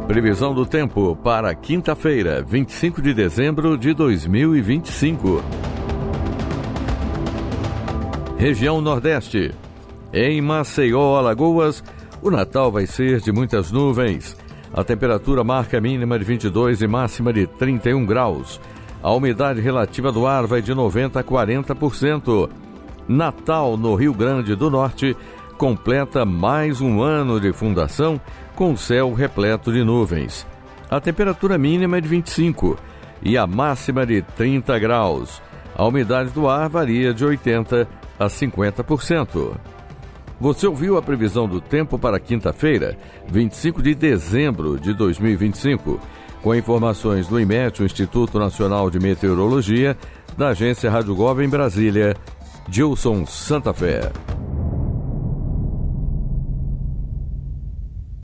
Previsão do tempo para quinta-feira, 25 de dezembro de 2025. Região Nordeste. Em Maceió, Alagoas, o Natal vai ser de muitas nuvens. A temperatura marca mínima de 22 e máxima de 31 graus. A umidade relativa do ar vai de 90% a 40%. Natal, no Rio Grande do Norte, completa mais um ano de fundação com céu repleto de nuvens. A temperatura mínima é de 25 e a máxima de 30 graus. A umidade do ar varia de 80% a 50%. Você ouviu a previsão do tempo para quinta-feira, 25 de dezembro de 2025, com informações do IMET, o Instituto Nacional de Meteorologia, da agência Rádio Gov em Brasília, Gilson Santa Fé.